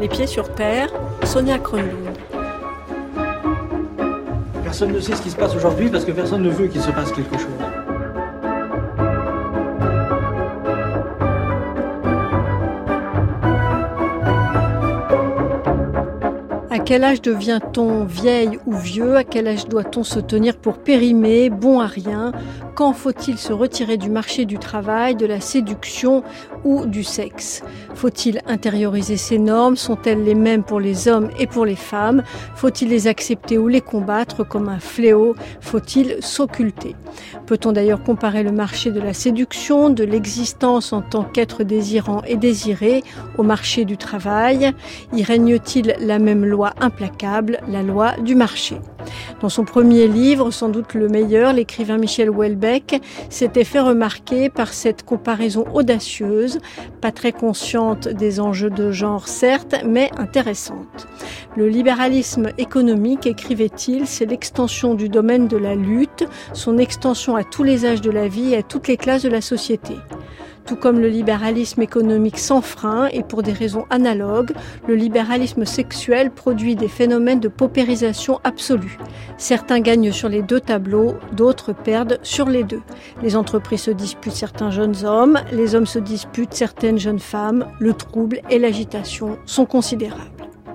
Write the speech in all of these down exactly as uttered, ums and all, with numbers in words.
Les pieds sur terre, Sonia Kronlund. Personne ne sait ce qui se passe aujourd'hui parce que personne ne veut qu'il se passe quelque chose. À quel âge devient-on vieille ou vieux ? À quel âge doit-on se tenir pour périmé, bon à rien ? Quand faut-il se retirer du marché du travail, de la séduction ou du sexe ? Faut-il intérioriser ces normes ? Sont-elles les mêmes pour les hommes et pour les femmes ? Faut-il les accepter ou les combattre comme un fléau ? Faut-il s'occulter ? Peut-on d'ailleurs comparer le marché de la séduction, de l'existence en tant qu'être désirant et désiré, au marché du travail ? Y règne-t-il la même loi implacable, la loi du marché ? Dans son premier livre, sans doute le meilleur, l'écrivain Michel Houellebecq s'était fait remarquer par cette comparaison audacieuse, pas très consciente des enjeux de genre certes, mais intéressante. Le libéralisme économique, écrivait-il, c'est l'extension du domaine de la lutte, son extension à tous les âges de la vie et à toutes les classes de la société. Tout comme le libéralisme économique sans frein et pour des raisons analogues, le libéralisme sexuel produit des phénomènes de paupérisation absolue. Certains gagnent sur les deux tableaux, d'autres perdent sur les deux. Les entreprises se disputent certains jeunes hommes, les hommes se disputent certaines jeunes femmes, le trouble et l'agitation sont considérables.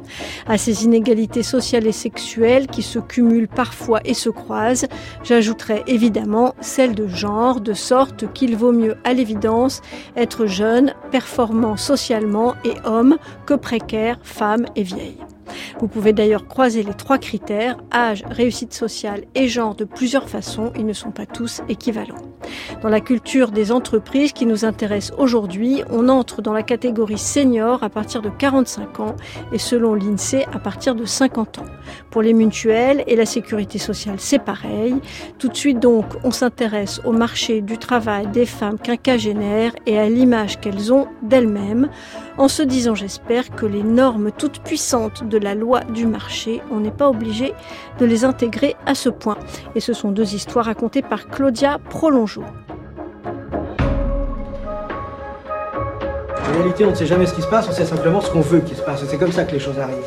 À ces inégalités sociales et sexuelles qui se cumulent parfois et se croisent, j'ajouterai évidemment celle de genre, de sorte qu'il vaut mieux à l'évidence être jeune, performant socialement et homme que précaire, femme et vieille. Vous pouvez d'ailleurs croiser les trois critères, âge, réussite sociale et genre de plusieurs façons, ils ne sont pas tous équivalents. Dans la culture des entreprises qui nous intéresse aujourd'hui, on entre dans la catégorie senior à partir de quarante-cinq ans et selon l'INSEE à partir de cinquante ans. Pour les mutuelles et la sécurité sociale, c'est pareil. Tout de suite donc, on s'intéresse au marché du travail des femmes quinquagénaires et à l'image qu'elles ont d'elles-mêmes, en se disant, j'espère, que les normes toutes puissantes de la loi du marché, on n'est pas obligé de les intégrer à ce point. Et ce sont deux histoires racontées par Claudia Prolongeau. En réalité, on ne sait jamais ce qui se passe, on sait simplement ce qu'on veut qu'il se passe. Et c'est comme ça que les choses arrivent.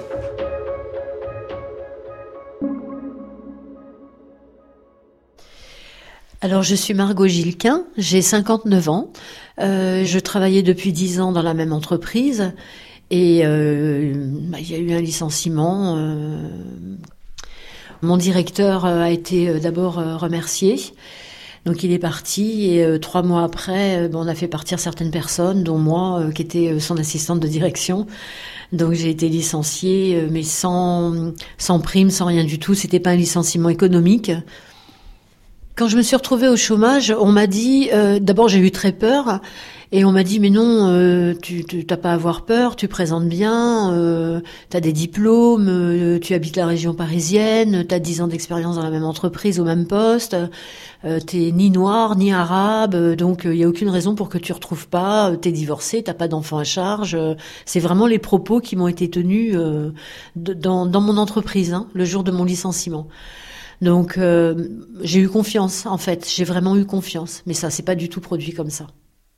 Alors, je suis Margot Gilquin, j'ai cinquante-neuf ans. Euh, je travaillais depuis dix ans dans la même entreprise et euh, bah, il y a eu un licenciement. Euh, mon directeur a été d'abord remercié. Donc il est parti et euh, trois mois après, euh, bon, on a fait partir certaines personnes, dont moi, euh, qui était son assistante de direction. Donc j'ai été licenciée, euh, mais sans sans prime, sans rien du tout. C'était pas un licenciement économique. Quand je me suis retrouvée au chômage, on m'a dit, euh, d'abord j'ai eu très peur, et on m'a dit mais non, euh, tu tu t'as pas à avoir peur, tu présentes bien, euh, t'as des diplômes, euh, tu habites la région parisienne, t'as dix ans d'expérience dans la même entreprise au même poste, euh, t'es ni noir ni arabe, euh, donc il euh, y a aucune raison pour que tu retrouves pas, euh, t'es divorcé, t'as pas d'enfant à charge. Euh, c'est vraiment les propos qui m'ont été tenus euh, de, dans dans mon entreprise, hein, le jour de mon licenciement. Donc euh, j'ai eu confiance, en fait, j'ai vraiment eu confiance, mais ça s'est pas du tout produit comme ça.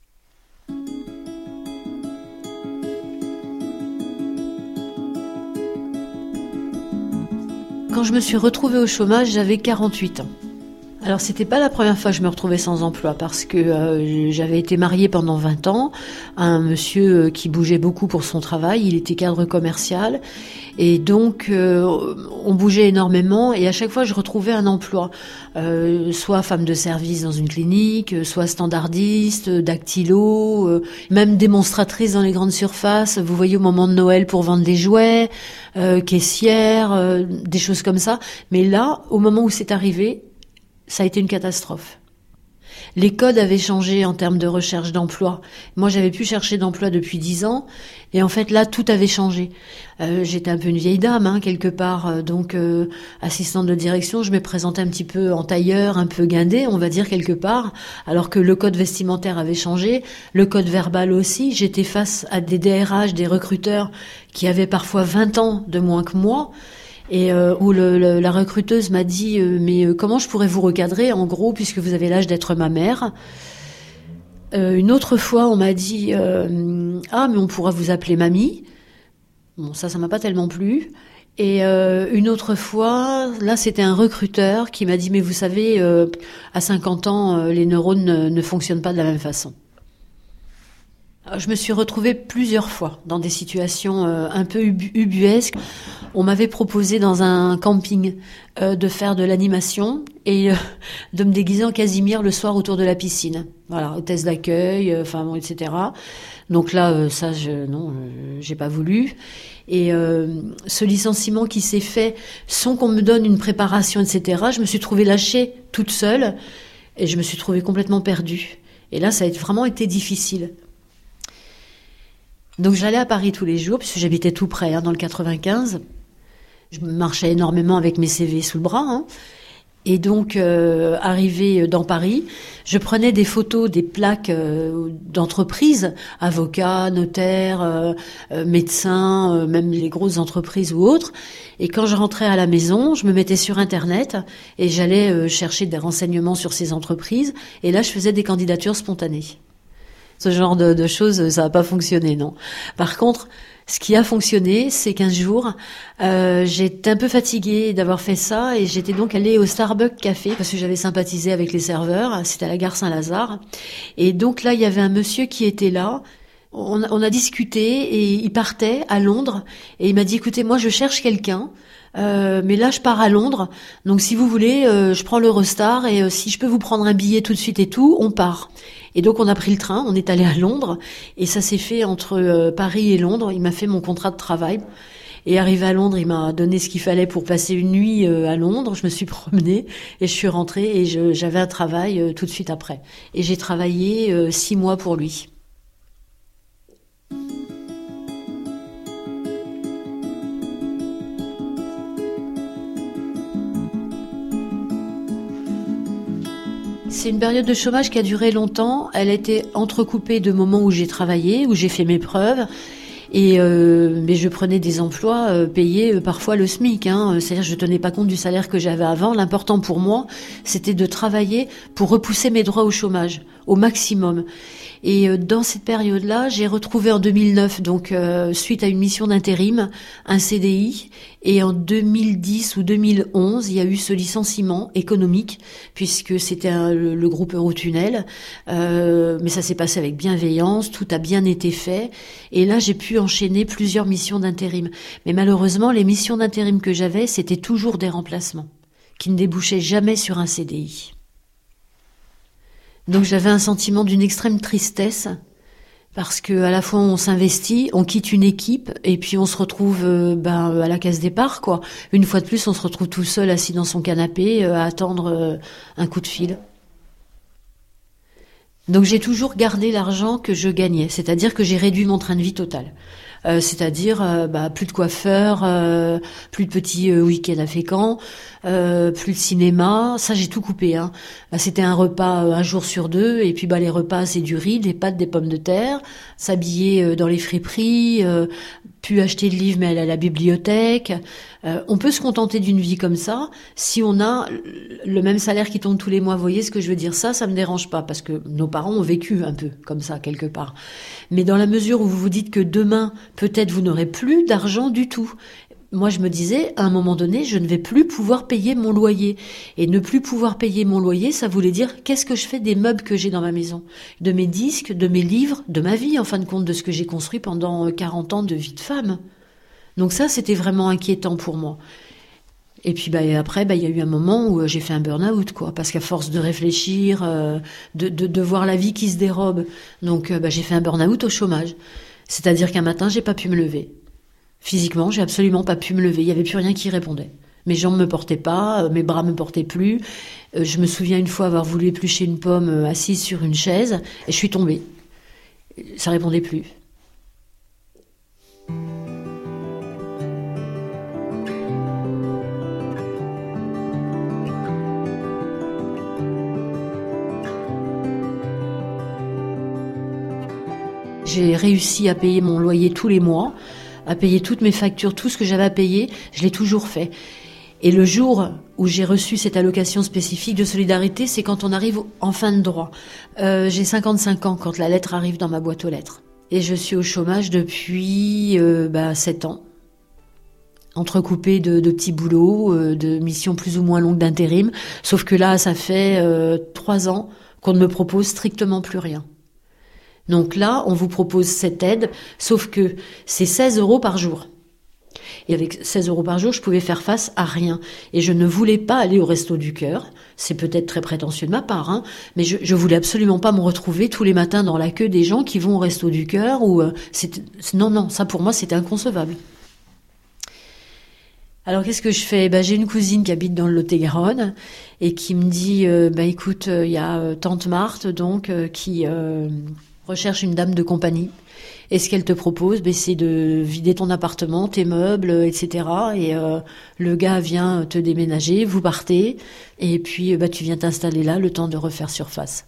Quand je me suis retrouvée au chômage, j'avais quarante-huit ans. Alors c'était pas la première fois que je me retrouvais sans emploi parce que euh, j'avais été mariée pendant vingt ans à un monsieur qui bougeait beaucoup pour son travail, il était cadre commercial et donc euh, on bougeait énormément et à chaque fois je retrouvais un emploi, euh, soit femme de service dans une clinique, soit standardiste, dactylo, euh, même démonstratrice dans les grandes surfaces, vous voyez au moment de Noël pour vendre des jouets, euh, caissière, euh, des choses comme ça. Mais là, au moment où c'est arrivé, ça a été une catastrophe. Les codes avaient changé en termes de recherche d'emploi. Moi, j'avais pu chercher d'emploi depuis dix ans, et en fait, là, tout avait changé. Euh, j'étais un peu une vieille dame, hein, quelque part, donc euh, assistante de direction, je me présentais un petit peu en tailleur, un peu guindée, on va dire, quelque part, alors que le code vestimentaire avait changé, le code verbal aussi. J'étais face à des D R H, des recruteurs, qui avaient parfois vingt ans de moins que moi, et euh, où le, le, la recruteuse m'a dit euh, mais euh, comment je pourrais vous recadrer en gros puisque vous avez l'âge d'être ma mère. Euh, une autre fois on m'a dit euh, ah mais on pourra vous appeler mamie. Bon, ça, ça m'a pas tellement plu. Et euh, une autre fois, là, c'était un recruteur qui m'a dit « Mais vous savez, euh, à cinquante ans, euh, les neurones ne, ne fonctionnent pas de la même façon. » Alors, je me suis retrouvée plusieurs fois dans des situations euh, un peu ubu- ubuesques. On m'avait proposé dans un camping euh, de faire de l'animation et euh, de me déguiser en Casimir le soir autour de la piscine. Voilà, hôtesse d'accueil, enfin euh, bon, et cetera. Donc là, euh, ça, je, non, euh, j'ai pas voulu. Et euh, ce licenciement qui s'est fait sans qu'on me donne une préparation, et cetera, je me suis trouvée lâchée toute seule et je me suis trouvée complètement perdue. Et là, ça a vraiment été difficile. Donc j'allais à Paris tous les jours, puisque j'habitais tout près, hein, dans le quatre-vingt-quinze. Je marchais énormément avec mes C V sous le bras. Hein. Et donc, euh, arrivée dans Paris, je prenais des photos des plaques euh, d'entreprises, avocats, notaires, euh, euh, médecins, euh, même les grosses entreprises ou autres. Et quand je rentrais à la maison, je me mettais sur Internet et j'allais euh, chercher des renseignements sur ces entreprises. Et là, je faisais des candidatures spontanées. Ce genre de, de choses, ça n'a pas fonctionné, non. Par contre, ce qui a fonctionné, c'est qu'un jour, euh, j'étais un peu fatiguée d'avoir fait ça et j'étais donc allée au Starbucks Café parce que j'avais sympathisé avec les serveurs. C'était à la gare Saint-Lazare. Et donc là, il y avait un monsieur qui était là. On, on a discuté et il partait à Londres et il m'a dit « Écoutez, moi, je cherche quelqu'un. Euh, mais là je pars à Londres, donc si vous voulez euh, je prends l'Eurostar et euh, si je peux vous prendre un billet tout de suite et tout, on part. » Et donc on a pris le train, on est allé à Londres et ça s'est fait entre euh, Paris et Londres. Il m'a fait mon contrat de travail et arrivé à Londres, il m'a donné ce qu'il fallait pour passer une nuit euh, à Londres. Je me suis promenée et je suis rentrée et je, j'avais un travail euh, tout de suite après. Et j'ai travaillé euh, six mois pour lui. C'est une période de chômage qui a duré longtemps. Elle a été entrecoupée de moments où j'ai travaillé, où j'ai fait mes preuves. Et euh, mais je prenais des emplois euh, payés euh, parfois le SMIC. Hein. C'est-à-dire je tenais pas compte du salaire que j'avais avant. L'important pour moi, c'était de travailler pour repousser mes droits au chômage au maximum. Et euh, dans cette période-là, j'ai retrouvé en deux mille neuf, donc euh, suite à une mission d'intérim, un C D I. Et en deux mille dix ou deux mille onze, il y a eu ce licenciement économique, puisque c'était un, le, le groupe Eurotunnel. Euh, mais ça s'est passé avec bienveillance, tout a bien été fait. Et là, j'ai pu enchaîner plusieurs missions d'intérim. Mais malheureusement, les missions d'intérim que j'avais, c'était toujours des remplacements, qui ne débouchaient jamais sur un C D I. Donc j'avais un sentiment d'une extrême tristesse, parce que à la fois on s'investit, on quitte une équipe et puis on se retrouve euh, ben à la case départ quoi. Une fois de plus, on se retrouve tout seul assis dans son canapé euh, à attendre euh, un coup de fil. Donc j'ai toujours gardé l'argent que je gagnais, c'est-à-dire que j'ai réduit mon train de vie total. Euh, c'est-à-dire euh, bah, plus de coiffeur, euh, plus de petits euh, week-ends à Fécamp, euh, plus de cinéma, ça j'ai tout coupé. Hein. Bah, c'était un repas euh, un jour sur deux, et puis bah les repas c'est du riz, des pâtes, des pommes de terre, s'habiller euh, dans les friperies, euh, plus acheter de livres mais aller à la bibliothèque. Euh, on peut se contenter d'une vie comme ça si on a le même salaire qui tombe tous les mois. Vous voyez ce que je veux dire? Ça, ça me dérange pas parce que nos parents ont vécu un peu comme ça quelque part. Mais dans la mesure où vous vous dites que demain, peut-être vous n'aurez plus d'argent du tout. Moi, je me disais, à un moment donné, je ne vais plus pouvoir payer mon loyer. Et ne plus pouvoir payer mon loyer, ça voulait dire qu'est-ce que je fais des meubles que j'ai dans ma maison, de mes disques, de mes livres, de ma vie, en fin de compte, de ce que j'ai construit pendant quarante ans de vie de femme. Donc ça, c'était vraiment inquiétant pour moi. Et puis bah, après, bah, il y a eu un moment où j'ai fait un burn-out, quoi, parce qu'à force de réfléchir, euh, de, de, de voir la vie qui se dérobe, donc euh, bah, j'ai fait un burn-out au chômage. C'est-à-dire qu'un matin, j'ai pas pu me lever. Physiquement, j'ai absolument pas pu me lever. Il y avait plus rien qui répondait. Mes jambes me portaient pas, mes bras me portaient plus. Euh, je me souviens une fois avoir voulu éplucher une pomme euh, assise sur une chaise et je suis tombée. Ça répondait plus. J'ai réussi à payer mon loyer tous les mois, à payer toutes mes factures, tout ce que j'avais à payer, je l'ai toujours fait. Et le jour où j'ai reçu cette allocation spécifique de solidarité, c'est quand on arrive en fin de droit. Euh, j'ai cinquante-cinq ans quand la lettre arrive dans ma boîte aux lettres. Et je suis au chômage depuis euh, bah, sept ans. Entrecoupé de, de petits boulots, euh, de missions plus ou moins longues d'intérim. Sauf que là, ça fait euh, trois ans qu'on ne me propose strictement plus rien. Donc là, on vous propose cette aide, sauf que c'est seize euros par jour. Et avec seize euros par jour, je pouvais faire face à rien. Et je ne voulais pas aller au Resto du Cœur. C'est peut-être très prétentieux de ma part, hein, mais je, je voulais absolument pas me retrouver tous les matins dans la queue des gens qui vont au Resto du Cœur. Ou euh, c'est, non, non, ça pour moi, c'était inconcevable. Alors qu'est-ce que je fais ? Ben, j'ai une cousine qui habite dans le Lot-et-Garonne et qui me dit euh, ben écoute, il euh, y a euh, tante Marthe donc euh, qui euh, recherche une dame de compagnie. Et ce qu'elle te propose, ben, c'est de vider ton appartement, tes meubles, et cetera. Et euh, le gars vient te déménager, vous partez, et puis ben, tu viens t'installer là le temps de refaire surface.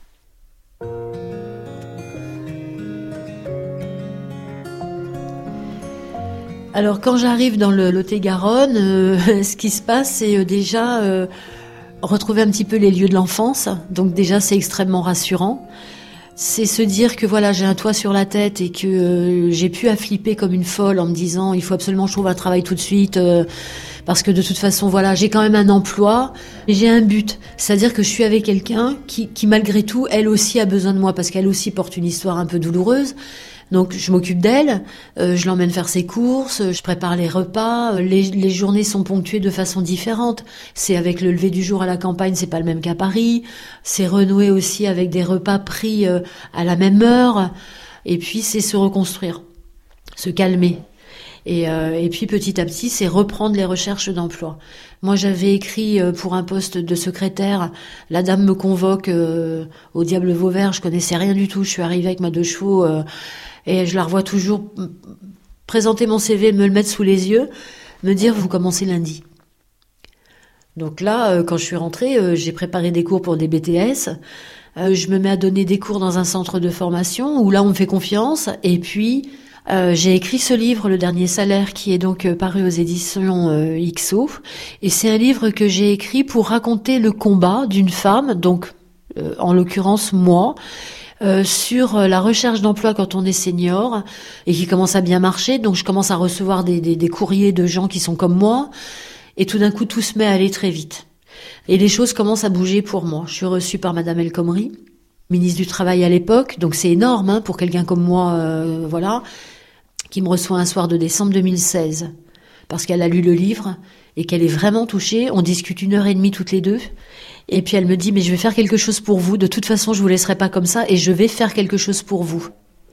Alors quand j'arrive dans le Lot-et-Garonne, euh, ce qui se passe, c'est euh, déjà euh, retrouver un petit peu les lieux de l'enfance. Donc déjà, c'est extrêmement rassurant. C'est se dire que voilà, j'ai un toit sur la tête et que euh, j'ai pu à flipper comme une folle en me disant il faut absolument que je trouve un travail tout de suite euh, parce que de toute façon voilà, j'ai quand même un emploi, j'ai un but, c'est-à-dire que je suis avec quelqu'un qui, qui malgré tout, elle aussi a besoin de moi parce qu'elle aussi porte une histoire un peu douloureuse. Donc je m'occupe d'elle, euh, je l'emmène faire ses courses, je prépare les repas, les, les journées sont ponctuées de façon différente. C'est avec le lever du jour à la campagne, c'est pas le même qu'à Paris. C'est renouer aussi avec des repas pris euh, à la même heure. Et puis c'est se reconstruire, se calmer. Et, euh, et puis petit à petit, c'est reprendre les recherches d'emploi. Moi, j'avais écrit euh, pour un poste de secrétaire. La dame me convoque euh, au Diable Vauvert. Je connaissais rien du tout. Je suis arrivée avec ma deux chevaux euh, et je la revois toujours présenter mon C V, me le mettre sous les yeux, me dire vous commencez lundi. Donc là, euh, quand je suis rentrée, euh, j'ai préparé des cours pour des B T S. Euh, je me mets à donner des cours dans un centre de formation où là, on me fait confiance. Et puis Euh, j'ai écrit ce livre, Le Dernier Salaire, qui est donc euh, paru aux éditions euh, X O. Et c'est un livre que j'ai écrit pour raconter le combat d'une femme, donc euh, en l'occurrence moi, euh, sur la recherche d'emploi quand on est senior et qui commence à bien marcher. Donc je commence à recevoir des, des, des courriers de gens qui sont comme moi. Et tout d'un coup, tout se met à aller très vite. Et les choses commencent à bouger pour moi. Je suis reçue par Madame El Khomri, ministre du Travail à l'époque. Donc c'est énorme hein, pour quelqu'un comme moi, euh, voilà, qui me reçoit un soir de décembre deux mille seize, parce qu'elle a lu le livre et qu'elle est vraiment touchée. On discute une heure et demie toutes les deux. Et puis elle me dit, mais je vais faire quelque chose pour vous. De toute façon, je vous laisserai pas comme ça et je vais faire quelque chose pour vous.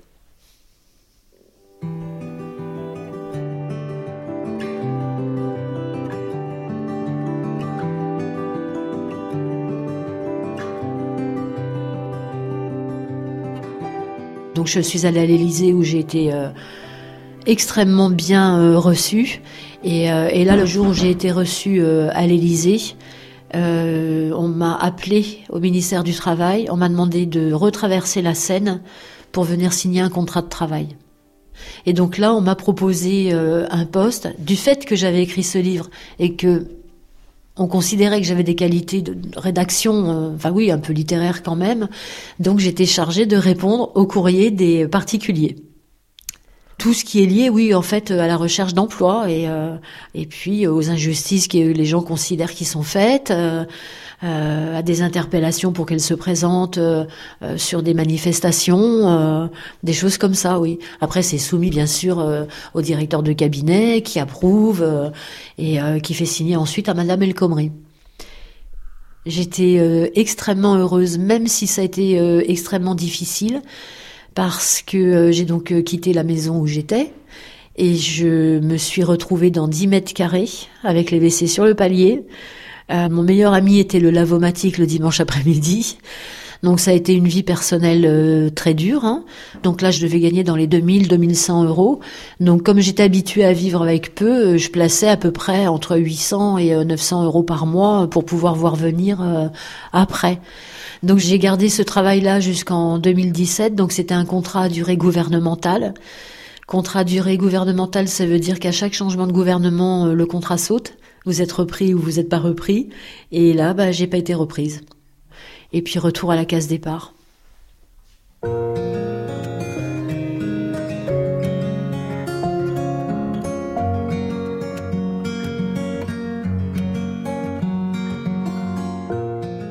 Donc je suis allée à l'Élysée où j'ai été euh, extrêmement bien euh, reçue. Et, euh, et là, le jour où j'ai été reçue euh, à l'Élysée, euh, on m'a appelée au ministère du Travail. On m'a demandé de retraverser la Seine pour venir signer un contrat de travail. Et donc là, on m'a proposé euh, un poste. Du fait que j'avais écrit ce livre et que on considérait que j'avais des qualités de rédaction, euh, enfin oui, un peu littéraire quand même. Donc j'étais chargée de répondre aux courriers des particuliers. Tout ce qui est lié, oui, en fait, à la recherche d'emploi et euh, et puis aux injustices que les gens considèrent qui sont faites, euh, euh, à des interpellations pour qu'elles se présentent euh, euh, sur des manifestations, euh, des choses comme ça, oui. Après, c'est soumis bien sûr euh, au directeur de cabinet qui approuve euh, et euh, qui fait signer ensuite à Madame El Khomri. J'étais euh, extrêmement heureuse, même si ça a été euh, extrêmement difficile. Parce que euh, j'ai donc euh, quitté la maison où j'étais et je me suis retrouvée dans dix mètres carrés avec les W C sur le palier. Euh, mon meilleur ami était le lavomatique le dimanche après-midi. Donc ça a été une vie personnelle euh, très dure. Hein. Donc là, je devais gagner dans les deux mille, deux mille cent euros. Donc comme j'étais habituée à vivre avec peu, euh, je plaçais à peu près entre huit cents et euh, neuf cents euros par mois pour pouvoir voir venir euh, après. Donc j'ai gardé ce travail-là jusqu'en deux mille dix-sept, donc c'était un contrat à durée gouvernementale. Contrat à durée gouvernementale, ça veut dire qu'à chaque changement de gouvernement, le contrat saute. Vous êtes repris ou vous n'êtes pas repris. Et là, bah, j'ai pas été reprise. Et puis retour à la case départ.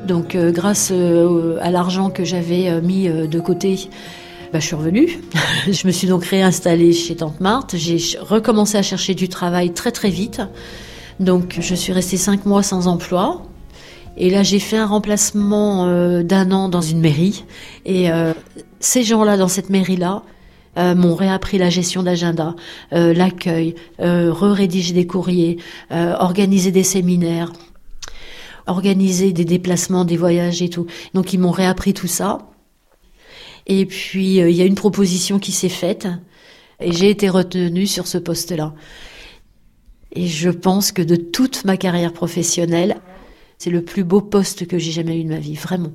Donc euh, grâce euh, à l'argent que j'avais euh, mis euh, de côté, bah, je suis revenue. Je me suis donc réinstallée chez Tante Marthe. J'ai recommencé à chercher du travail très très vite. Donc je suis restée cinq mois sans emploi. Et là j'ai fait un remplacement euh, d'un an dans une mairie. Et euh, ces gens-là dans cette mairie-là euh, m'ont réappris la gestion d'agenda, euh, l'accueil, euh, re-rédiger des courriers, euh, organiser des séminaires, organiser des déplacements, des voyages et tout. Donc ils m'ont réappris tout ça. Et puis, euh, il y a une proposition qui s'est faite et j'ai été retenue sur ce poste-là. Et je pense que de toute ma carrière professionnelle, c'est le plus beau poste que j'ai jamais eu de ma vie, vraiment.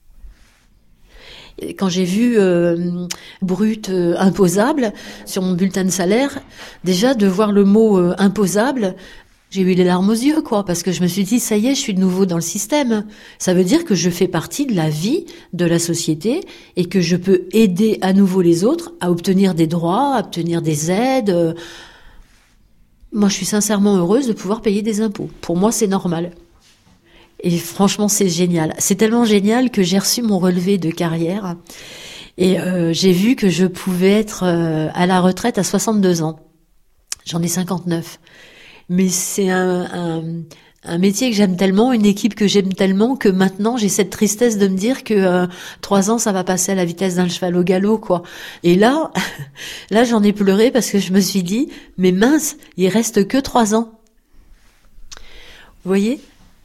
Et quand j'ai vu euh, brut euh, imposable sur mon bulletin de salaire, déjà de voir le mot euh, imposable, j'ai eu les larmes aux yeux, quoi, parce que je me suis dit, ça y est, je suis de nouveau dans le système. Ça veut dire que je fais partie de la vie de la société et que je peux aider à nouveau les autres à obtenir des droits, à obtenir des aides. Moi, je suis sincèrement heureuse de pouvoir payer des impôts. Pour moi, c'est normal. Et franchement, c'est génial. C'est tellement génial que j'ai reçu mon relevé de carrière et euh, j'ai vu que je pouvais être euh, à la retraite à soixante-deux ans. J'en ai cinquante-neuf. Mais c'est un, un, un métier que j'aime tellement, une équipe que j'aime tellement, que maintenant j'ai cette tristesse de me dire que euh, trois ans ça va passer à la vitesse d'un cheval au galop, quoi. Et là, là j'en ai pleuré parce que je me suis dit, mais mince, il reste que trois ans. Vous voyez ?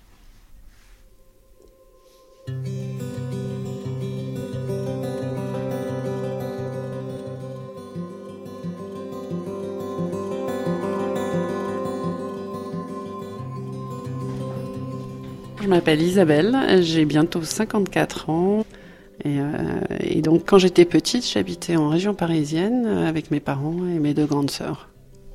Je m'appelle Isabelle, j'ai bientôt cinquante-quatre ans et, euh, et donc quand j'étais petite, j'habitais en région parisienne avec mes parents et mes deux grandes sœurs.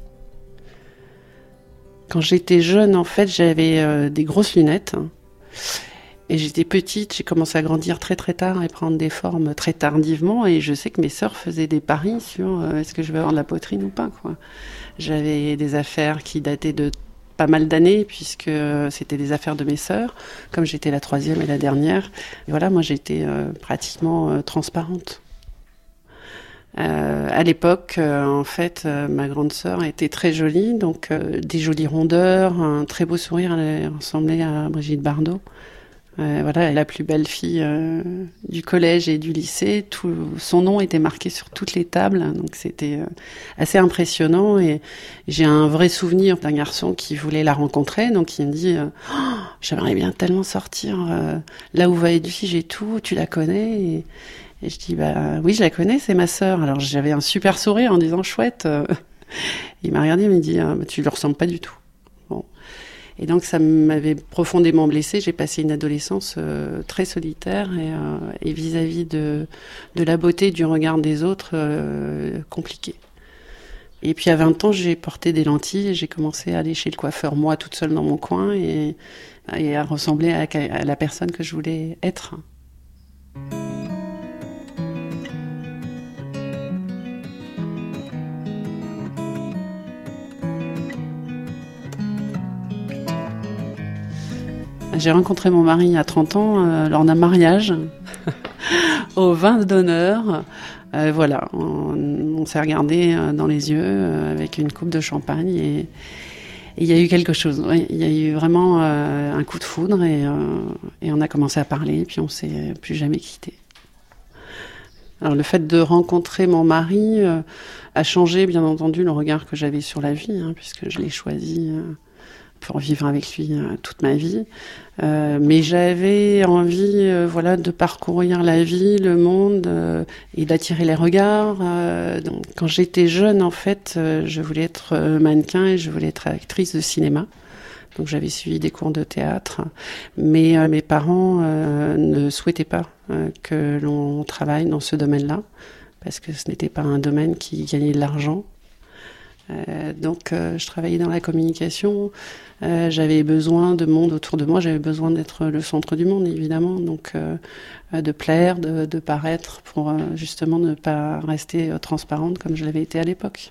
Quand j'étais jeune, en fait, j'avais euh, des grosses lunettes et j'étais petite, j'ai commencé à grandir très très tard et prendre des formes très tardivement et je sais que mes sœurs faisaient des paris sur euh, est-ce que je vais avoir de la poitrine ou pas, quoi. J'avais des affaires qui dataient de pas mal d'années puisque c'était des affaires de mes sœurs, comme j'étais la troisième et la dernière. Et voilà, moi j'étais euh, pratiquement euh, transparente. Euh, à l'époque, euh, en fait, euh, ma grande sœur était très jolie, donc euh, des jolies rondeurs, un très beau sourire, elle ressemblait à Brigitte Bardot. Euh, voilà, la plus belle fille euh, du collège et du lycée. Tout, son nom était marqué sur toutes les tables, donc c'était euh, assez impressionnant. Et j'ai un vrai souvenir d'un garçon qui voulait la rencontrer, donc il me dit euh, oh, « J'aimerais bien tellement sortir euh, là où va Edwige et tout, tu la connais ?» et, et je dis bah, « Oui, je la connais, c'est ma sœur. » Alors j'avais un super sourire en disant « Chouette euh. !» Il m'a regardé et il m'a dit ah, « Tu lui ressembles pas du tout. » Bon. Et donc ça m'avait profondément blessée. J'ai passé une adolescence euh, très solitaire et, euh, et vis-à-vis de, de la beauté du regard des autres, euh, compliquée. Et puis à vingt ans, j'ai porté des lentilles et j'ai commencé à aller chez le coiffeur, moi, toute seule dans mon coin, et, et à ressembler à, à la personne que je voulais être. J'ai rencontré mon mari à trente ans euh, lors d'un mariage au vin d'honneur. Euh, voilà, on, on s'est regardé euh, dans les yeux euh, avec une coupe de champagne et il y a eu quelque chose. Oui, il y a eu vraiment euh, un coup de foudre et, euh, et on a commencé à parler et puis on s'est plus jamais quittés. Alors le fait de rencontrer mon mari euh, a changé bien entendu le regard que j'avais sur la vie, hein, puisque je l'ai choisi euh, pour vivre avec lui euh, toute ma vie. Euh, mais j'avais envie euh, voilà, de parcourir la vie, le monde euh, et d'attirer les regards. Euh, donc, quand j'étais jeune, en fait, euh, je voulais être euh, mannequin et je voulais être actrice de cinéma. Donc j'avais suivi des cours de théâtre, mais euh, mes parents euh, ne souhaitaient pas euh, que l'on travaille dans ce domaine-là, parce que ce n'était pas un domaine qui gagnait de l'argent. Euh, donc euh, je travaillais dans la communication, euh, j'avais besoin de monde autour de moi, j'avais besoin d'être le centre du monde évidemment, donc euh, de plaire, de, de paraître pour euh, justement ne pas rester euh, transparente comme je l'avais été à l'époque.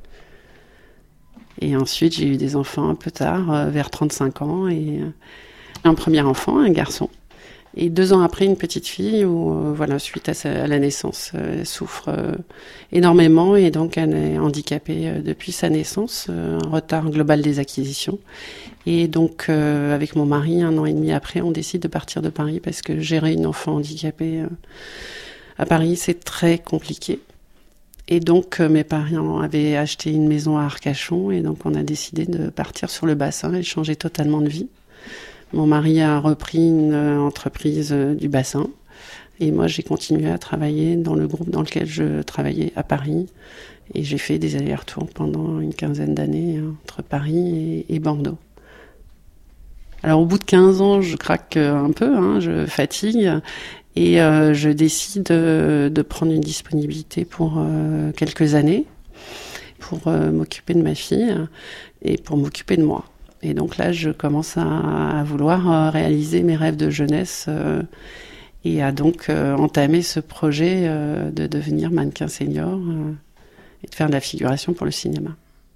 Et ensuite j'ai eu des enfants un peu tard, euh, vers trente-cinq ans, et euh, un premier enfant, un garçon, Et deux ans après, une petite fille, où, euh, voilà, suite à, sa, à la naissance, euh, elle souffre euh, énormément et donc elle est handicapée euh, depuis sa naissance, euh, un retard global des acquisitions. Et donc, euh, avec mon mari, un an et demi après, on décide de partir de Paris parce que gérer une enfant handicapée euh, à Paris, c'est très compliqué. Et donc, euh, mes parents avaient acheté une maison à Arcachon et donc on a décidé de partir sur le bassin et changer totalement de vie. Mon mari a repris une entreprise du bassin et moi j'ai continué à travailler dans le groupe dans lequel je travaillais à Paris et j'ai fait des allers-retours pendant une quinzaine d'années entre Paris et, et Bordeaux. Alors au bout de quinze ans, je craque un peu, hein, je fatigue et euh, je décide de, de prendre une disponibilité pour euh, quelques années pour euh, m'occuper de ma fille et pour m'occuper de moi. Et donc là, je commence à, à vouloir réaliser mes rêves de jeunesse euh, et à donc euh, entamer ce projet euh, de devenir mannequin senior euh, et de faire de la figuration pour le cinéma.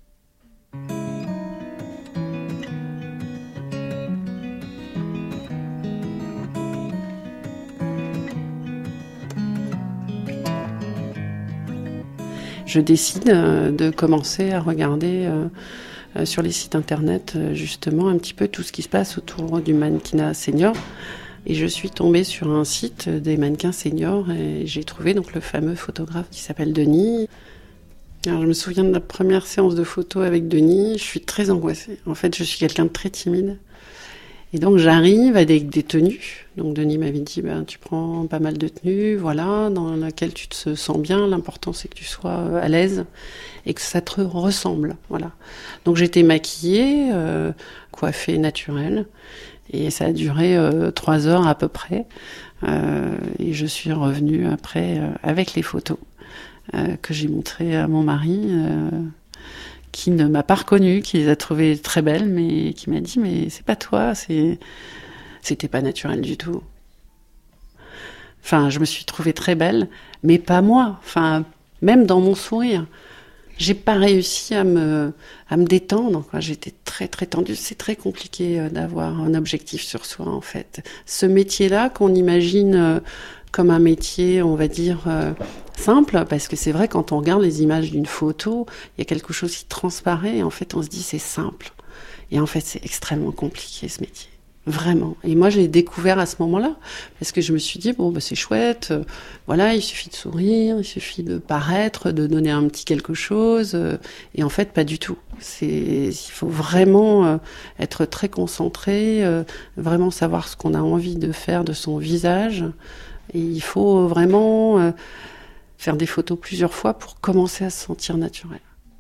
Je décide euh, de commencer à regarder euh, Euh, sur les sites internet, euh, justement, un petit peu tout ce qui se passe autour du mannequinat senior. Et je suis tombée sur un site des mannequins seniors et j'ai trouvé donc le fameux photographe qui s'appelle Denis. Alors, je me souviens de la première séance de photo avec Denis. Je suis très angoissée. En fait, je suis quelqu'un de très timide. Et donc, j'arrive avec des tenues. Donc, Denis m'avait dit, ben, tu prends pas mal de tenues, voilà, dans laquelle tu te sens bien. L'important, c'est que tu sois à l'aise et que ça te ressemble, voilà. Donc, j'étais maquillée, euh, coiffée naturelle. Et ça a duré euh, trois heures à peu près. Euh, et je suis revenue après euh, avec les photos euh, que j'ai montrées à mon mari, euh, qui ne m'a pas reconnue, qui les a trouvées très belles, mais qui m'a dit « mais c'est pas toi, c'est... c'était pas naturel du tout ». Enfin, je me suis trouvée très belle, mais pas moi. Enfin, même dans mon sourire. J'ai pas réussi à me, à me détendre, quoi. J'étais très, très tendue. C'est très compliqué d'avoir un objectif sur soi, en fait. Ce métier-là, qu'on imagine comme un métier, on va dire, euh, simple, parce que c'est vrai, quand on regarde les images d'une photo, il y a quelque chose qui transparaît, et en fait, on se dit, c'est simple. Et en fait, c'est extrêmement compliqué, ce métier. Vraiment. Et moi, je l'ai découvert à ce moment-là, parce que je me suis dit, bon, bah, c'est chouette, euh, voilà, il suffit de sourire, il suffit de paraître, de donner un petit quelque chose, euh, et en fait, pas du tout. C'est, il faut vraiment euh, être très concentré, euh, vraiment savoir ce qu'on a envie de faire de son visage, et il faut vraiment euh, faire des photos plusieurs fois pour commencer à se sentir naturel.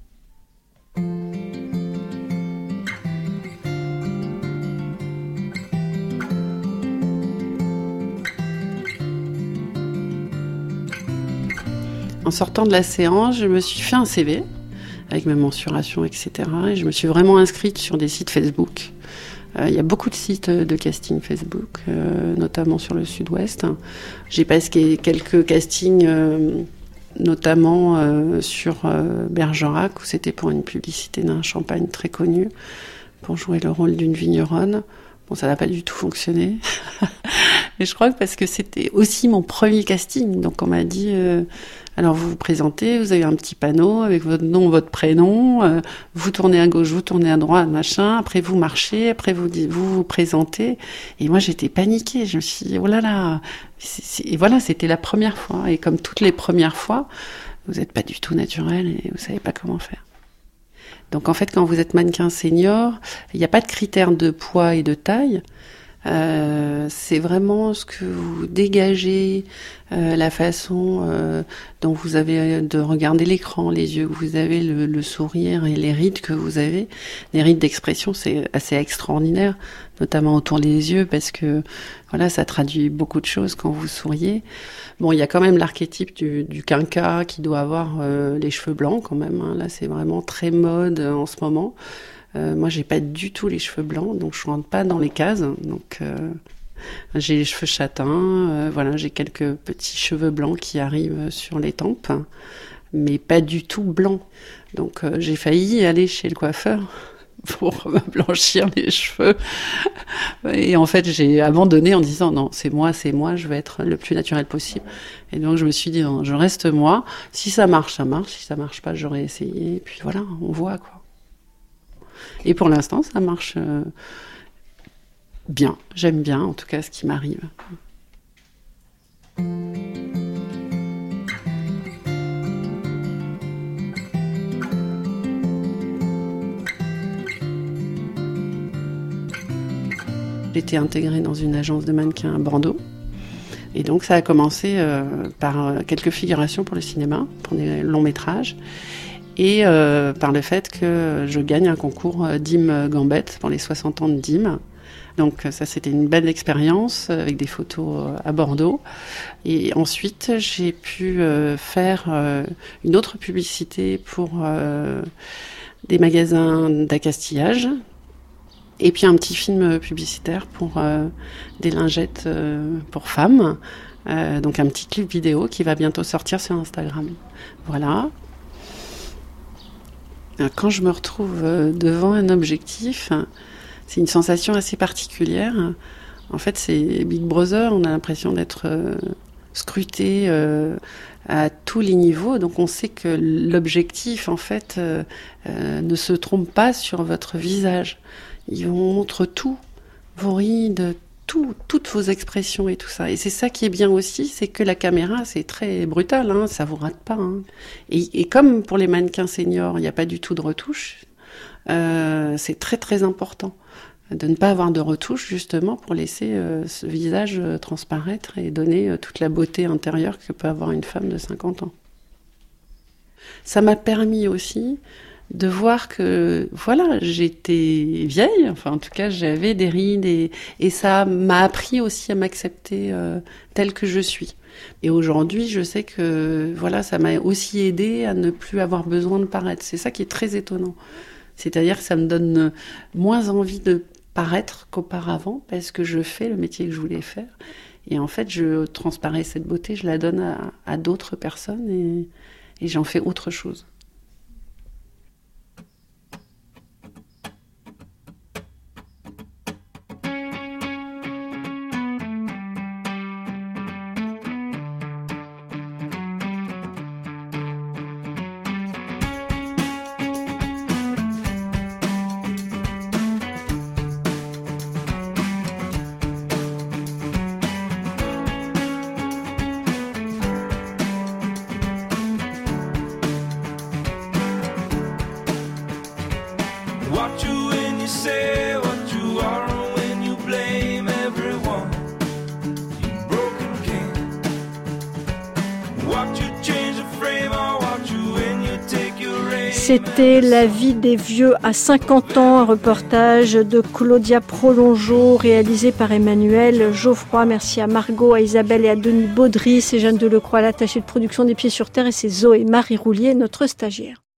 En sortant de la séance, je me suis fait un C V avec mes mensurations, et cetera. Et je me suis vraiment inscrite sur des sites Facebook. Euh, il y a beaucoup de sites de casting Facebook, euh, notamment sur le sud-ouest. J'ai passé quelques castings, euh, notamment euh, sur euh, Bergerac, où c'était pour une publicité d'un champagne très connu, pour jouer le rôle d'une vigneronne. Bon, ça n'a pas du tout fonctionné. Mais je crois que parce que c'était aussi mon premier casting. Donc on m'a dit, euh, alors vous vous présentez, vous avez un petit panneau avec votre nom, votre prénom, euh, vous tournez à gauche, vous tournez à droite, machin, après vous marchez, après vous vous, vous présentez. Et moi j'étais paniquée, je me suis dit, oh là là. C'est, c'est... Et voilà, c'était la première fois. Et comme toutes les premières fois, vous n'êtes pas du tout naturel et vous savez pas comment faire. Donc en fait, quand vous êtes mannequin senior, il n'y a pas de critères de poids et de taille. Euh, c'est vraiment ce que vous dégagez, euh, la façon euh, dont vous avez de regarder l'écran, les yeux que vous avez, le, le sourire et les rides que vous avez. Les rides d'expression, c'est assez extraordinaire, notamment autour des yeux, parce que voilà, ça traduit beaucoup de choses quand vous souriez. Bon, il y a quand même l'archétype du, du quinca qui doit avoir euh, les cheveux blancs quand même. Hein. Là, c'est vraiment très mode euh, en ce moment. Euh, moi, j'ai pas du tout les cheveux blancs, donc je rentre pas dans les cases. Donc, euh, j'ai les cheveux châtains, euh, voilà, j'ai quelques petits cheveux blancs qui arrivent sur les tempes, mais pas du tout blancs. Donc, euh, j'ai failli aller chez le coiffeur pour me blanchir les cheveux. Et en fait, j'ai abandonné en disant non, c'est moi, c'est moi, je vais être le plus naturel possible. Et donc, je me suis dit non, je reste moi. Si ça marche, ça marche. Si ça marche pas, j'aurais essayé. Et puis voilà, on voit quoi. Et pour l'instant, ça marche euh, bien. J'aime bien, en tout cas, ce qui m'arrive. J'ai été intégrée dans une agence de mannequins à Bordeaux. Et donc, ça a commencé euh, par quelques figurations pour le cinéma, pour des longs métrages. Et euh, par le fait que je gagne un concours D I M Gambette pour les soixante ans de D I M. Donc ça, c'était une belle expérience avec des photos à Bordeaux. Et ensuite, j'ai pu euh, faire euh, une autre publicité pour euh, des magasins d'accastillage. Et puis un petit film publicitaire pour euh, des lingettes euh, pour femmes. Euh, donc un petit clip vidéo qui va bientôt sortir sur Instagram. Voilà. Quand je me retrouve devant un objectif, c'est une sensation assez particulière. En fait, c'est Big Brother, on a l'impression d'être scruté à tous les niveaux. Donc on sait que l'objectif, en fait, ne se trompe pas sur votre visage. Ils vous montrent tout, vos rides, tout, toutes vos expressions et tout ça. Et c'est ça qui est bien aussi, c'est que la caméra, c'est très brutal, hein, ça vous rate pas. Hein. Et, et comme pour les mannequins seniors, il n'y a pas du tout de retouche, euh, c'est très très important de ne pas avoir de retouche, justement, pour laisser euh, ce visage euh, transparaître et donner euh, toute la beauté intérieure que peut avoir une femme de cinquante ans. Ça m'a permis aussi de voir que, voilà, j'étais vieille, enfin en tout cas j'avais des rides et, et ça m'a appris aussi à m'accepter euh, telle que je suis. Et aujourd'hui, je sais que, voilà, ça m'a aussi aidé à ne plus avoir besoin de paraître. C'est ça qui est très étonnant. C'est-à-dire que ça me donne moins envie de paraître qu'auparavant parce que je fais le métier que je voulais faire. Et en fait, je transparais cette beauté, je la donne à, à d'autres personnes et, et j'en fais autre chose. What you when you say what you are when you blame everyone. You broken king. What you change the frame or what you when you take your aim. C'était La vie des vieux à cinquante ans, un reportage de Claudia Prolongeau réalisé par Emmanuel Geoffroy. Merci à Margot, à Isabelle et à Denis Baudry. C'est Jeanne Delecroix, l'attachée de production des Pieds sur Terre, et c'est Zoé Marie Roulier, notre stagiaire.